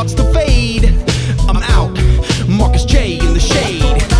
starts to fade. I'm out, Marcus J in the shade.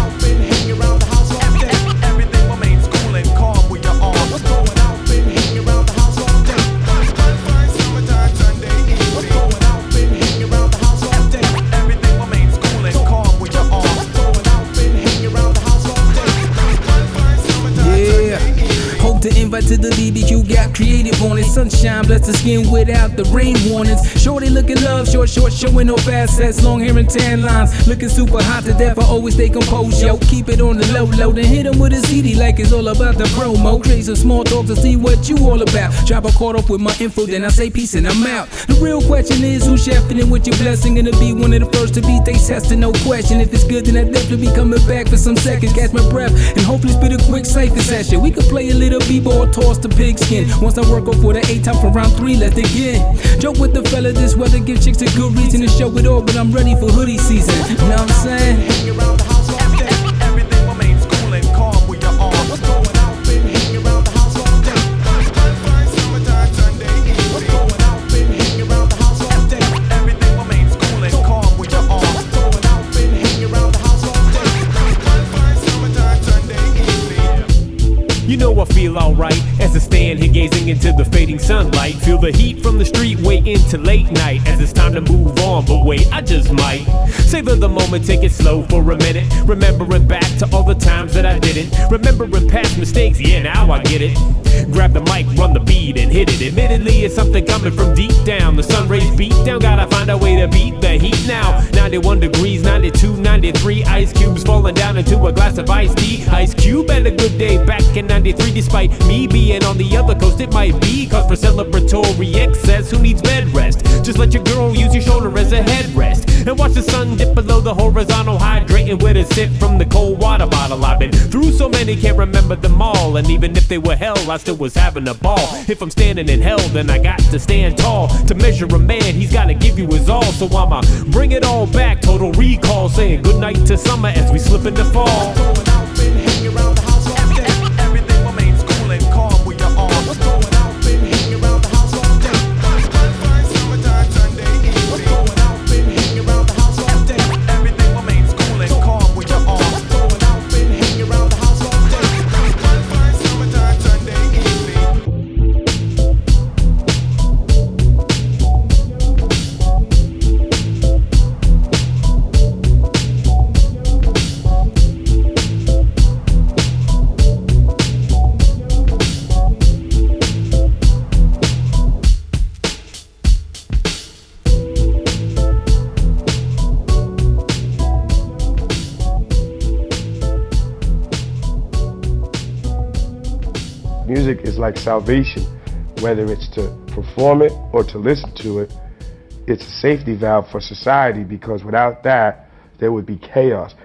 Everything remains cool and calm with your arms. What's going out? Been hanging around the house all day. Fine summertime Sunday evening. What's going out? Been hanging around the house all day. Everything remains cool and calm with your arms. What's going out? Been hanging around the house all day. Fine summertime Sunday evening. Hope to invite to the BBQ, got creative on it. Sunshine, bless the skin without the rain warnings. Shorty looking love, short, showing no facets. Long hair and tan lines, looking super hot to death. I always stay composed, yo. Keep it on the low, then hit him with a CD like it's all about the promo. Create some small talk to see what you all about. Drop a caught up with my info, then I say peace and I'm out. The real question is who's chefing in with your blessing. Gonna be one of the first to beat they testing, no question. If it's good, then I definitely be coming back for some seconds. Catch my breath and hopefully spit a quick cypher session. We could play a little b-ball, toss the pigskin. Once I work up for the 8 time for round 3, let's dig in. Joke with the fella, this weather give chicks a good reason to show it all, but I'm ready for hoodie season. You know what I'm saying? Hanging around the house all day. Everything remains cool and calm with your arms. What's going out? Been hanging around the house all day. Fine summertime Sunday evening. What's going out? Been hanging around the house all day. Everything remains cool and calm with your arms. What's going out? Been hanging around the house all day. Fine summertime Sunday evening. You know I feel alright as I stand here gazing into the fading sunlight. Feel the heat from the street way into late night as it's time to move on, but wait, I just might savor the moment, take it slow for a minute. Remembering back to all the times that I didn't. Remembering past mistakes, yeah, now I get it. Grab the mic, run the beat and hit it. Admittedly, it's something coming from deep down. The sun rays beat down, gotta find a way to beat the heat now. 91 degrees, 92, 93, ice cubes falling down into a glass of iced tea. Ice Cube had a good day back in 93, despite me being on the other coast. It might be cause for celebratory excess. Who needs bed rest? Just let your girl use your shoulder as a headrest and watch the sun dip below the horizontal, hydrating with a sip from the cold water bottle. I've been through so many, can't remember them all, and even if they were hell, I still was having a ball. If I'm standing in hell, then I got to stand tall. To measure a man, he's gotta give you his all. So I'ma bring it all back, total recall, saying goodnight to summer as we slip into fall. What's going out? Been hanging around the house all day. Everything remains cool and calm with your arms. What's going out? Been hanging around the house all day. Fine summertime Sunday evening. What's going out? Been hanging around the house all day. Everything remains cool and calm with your arms. What's going out? Been hanging around the house all day. Fine summertime Sunday evening. Music is like salvation, whether it's to perform it or to listen to it. It's a safety valve for society because without that, there would be chaos.